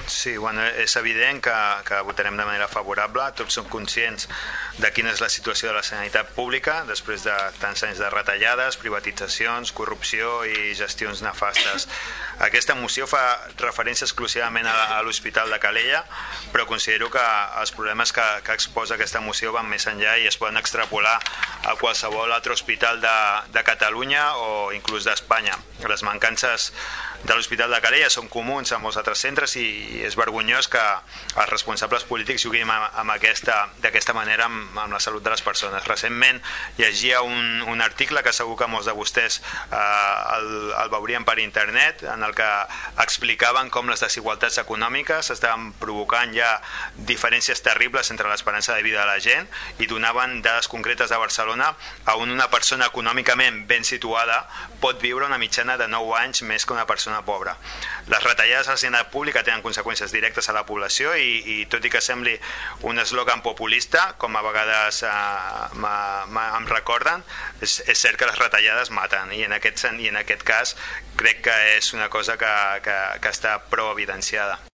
Sí, bueno, és evident que votarem de manera favorable. Tots som conscients de quina és la situació de la sanitat pública després de tants anys de retallades, privatitzacions, corrupció i gestions nefastes. Aquesta moció fa referència exclusivament a l'Hospital de Calella, però considero que els problemes que exposa aquesta moció van més enllà i es poden extrapolar a qualsevol altre hospital de Catalunya o inclús d'Espanya. Les mancances de l'Hospital de Calella són comuns a molts altres centres i és vergonyós que els responsables polítics juguin d'aquesta manera amb la salut de les persones. Recentment llegia un article que segur que molts de vostès el veurien per internet, en el que explicaven com les desigualtats econòmiques estaven provocant ja diferències terribles entre l'esperança de vida de la gent i donaven dades concretes de Barcelona on una persona econòmicament ben situada pot viure una mitjana de 9 anys més que una persona pobra. Les retallades a la sanitat pública tenen conseqüències directes a la població i tot i que sembli un eslògan populista, com a vegades em recorden, és cert que les retallades maten i en aquest cas crec que és una cosa que està prou evidenciada.